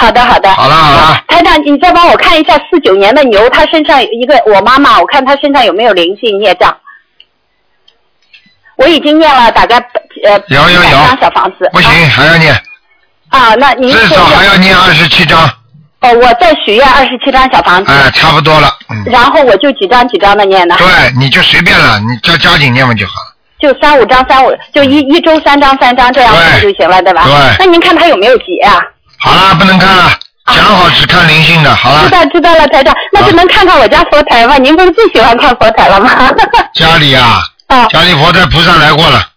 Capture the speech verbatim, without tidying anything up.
好的好的。 好了好了。 台长，你再帮我看一下四九年的牛，它身上有一个我妈妈，我看她身上有没有灵性孽障。我已经念了大概呃有有有张小房子。 不行，啊、还要念。 啊，那您至少还要念二十七张。 哦，我再许愿二十七张小房子。 哎，差不多了。嗯。 然后我就几张几张的念呢？ 对，你就随便了，你叫加紧念嘛就好了。 就三五张，三五就一一周三张三张这样就行了，对吧？ 对。 那您看他有没有结啊？ 好了，不能看了，讲好只看灵性的，好了。 知道知道了，台长，那就能看看我家佛台吗？您不是最喜欢看佛台了吗？ 家里啊，啊，家里佛台菩萨来过了。